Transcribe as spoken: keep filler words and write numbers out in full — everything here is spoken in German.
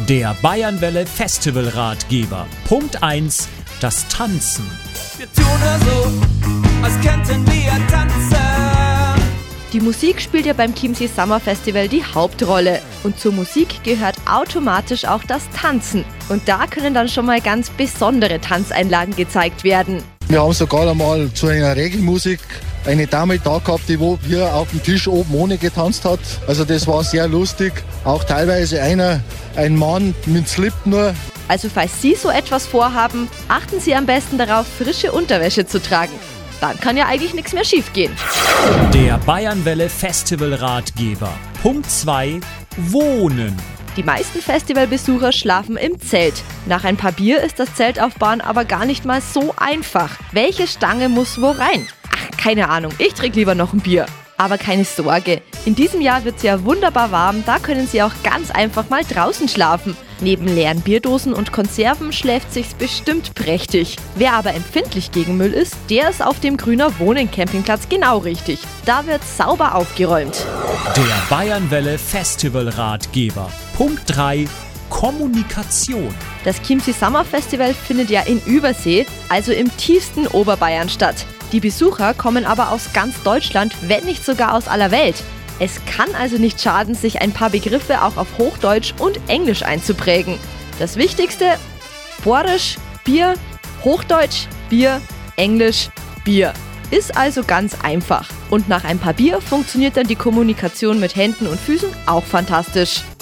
Der Bayernwelle Festivalratgeber. Punkt eins. Das Tanzen. Wir tun so, als könnten wir tanzen. Die Musik spielt ja beim Chiemsee Summer Festival die Hauptrolle. Und zur Musik gehört automatisch auch das Tanzen. Und da können dann schon mal ganz besondere Tanzeinlagen gezeigt werden. Wir haben sogar einmal zu einer Regelmusik eine Dame da gehabt, die wo hier auf dem Tisch oben ohne getanzt hat. Also das war sehr lustig. Auch teilweise einer, ein Mann mit Slip nur. Also falls Sie so etwas vorhaben, achten Sie am besten darauf, frische Unterwäsche zu tragen. Dann kann ja eigentlich nichts mehr schiefgehen. Der Bayernwelle Festivalratgeber. Punkt zwei. Wohnen. Die meisten Festivalbesucher schlafen im Zelt. Nach ein paar Bier ist das Zeltaufbauen aber gar nicht mal so einfach. Welche Stange muss wo rein? Ach, keine Ahnung, ich trinke lieber noch ein Bier. Aber keine Sorge, in diesem Jahr wird es ja wunderbar warm, da können Sie auch ganz einfach mal draußen schlafen. Neben leeren Bierdosen und Konserven schläft sich's bestimmt prächtig. Wer aber empfindlich gegen Müll ist, der ist auf dem Grüner Wohnen Campingplatz genau richtig. Da wird sauber aufgeräumt. Der Bayernwelle Festivalratgeber. Punkt drei. Kommunikation. Das Chiemsee Summer Festival findet ja in Übersee, also im tiefsten Oberbayern statt. Die Besucher kommen aber aus ganz Deutschland, wenn nicht sogar aus aller Welt. Es kann also nicht schaden, sich ein paar Begriffe auch auf Hochdeutsch und Englisch einzuprägen. Das Wichtigste: Borisch, Bier, Hochdeutsch, Bier, Englisch, Bier. Ist also ganz einfach. Und nach ein paar Bier funktioniert dann die Kommunikation mit Händen und Füßen auch fantastisch.